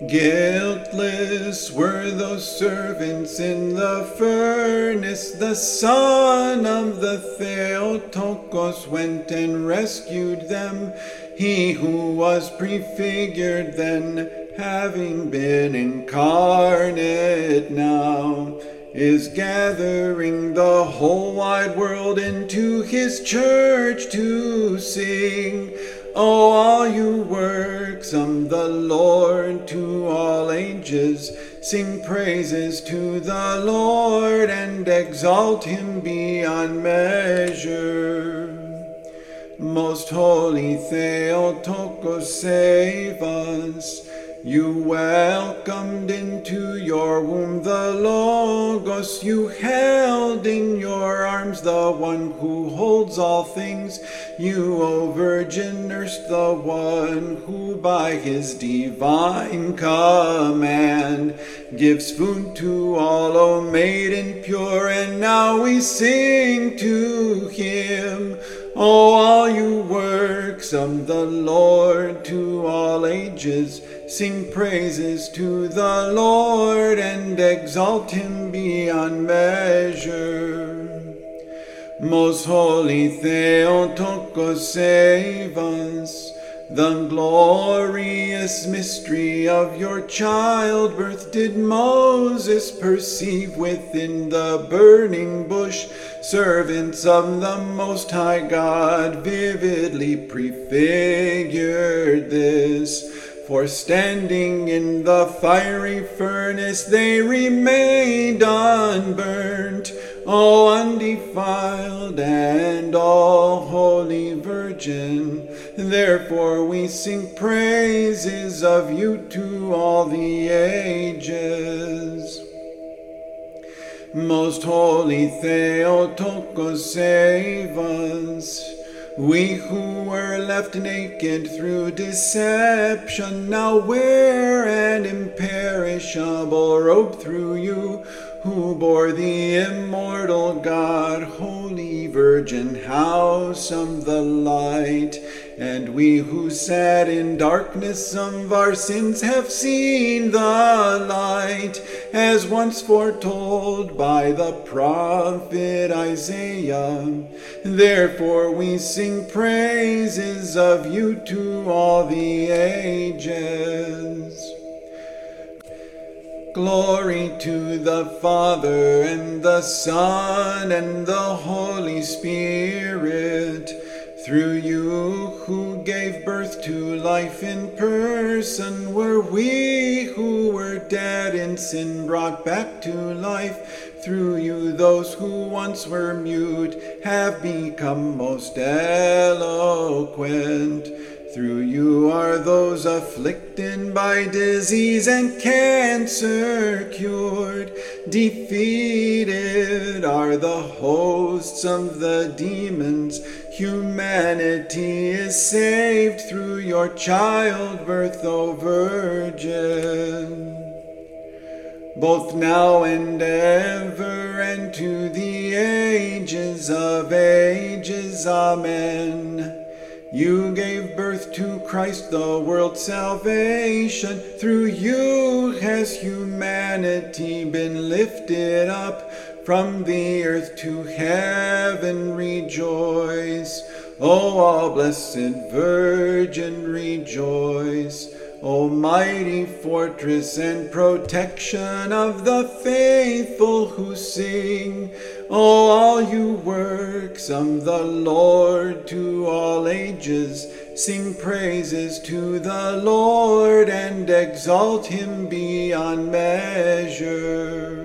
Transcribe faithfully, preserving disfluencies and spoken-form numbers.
Guiltless were those servants in the furnace. The son of the Theotokos went and rescued them. He who was prefigured then, having been incarnate now, is gathering the whole wide world into his church to sing. O all you works of the Lord, to all ages, sing praises to the Lord and exalt him beyond measure. Most holy Theotokos, save us. You welcomed into your womb the Logos. You held in your arms the one who holds all things. You, O Virgin, nursed the one who by his divine command gives food to all, O maiden pure. And now we sing to him. O all you works of the Lord, to all ages, sing praises to the Lord and exalt him beyond measure. Most holy Theotokos, save us. The glorious mystery of your childbirth did Moses perceive within the burning bush. Servants of the Most High God vividly prefigured this. For standing in the fiery furnace they remained unburnt. O undefiled and all holy Virgin, therefore we sing praises of you to all the ages. Most holy Theotokos, save us. We who were left naked through deception now wear an imperishable robe through you, who bore the immortal God, Holy Virgin, house of the light. And we who sat in darkness of our sins have seen the light, as once foretold by the prophet Isaiah. Therefore we sing praises of you to all the ages. Glory to the Father, and the Son, and the Holy Spirit, through you who gave birth to life in person, were we who were dead in sin brought back to life. Through you those who once were mute have become most eloquent. Through you are those afflicted by disease and cancer cured. Defeated are the hosts of the demons. Humanity is saved through your childbirth, O Virgin. Both now and ever, and to the ages of ages. Amen. You gave birth to Christ, the world's salvation. Through you has humanity been lifted up. From the earth to heaven rejoice. O all blessed Virgin, rejoice. O mighty fortress and protection of the faithful who sing. O all you works of the Lord, to all ages, sing praises to the Lord and exalt him beyond measure.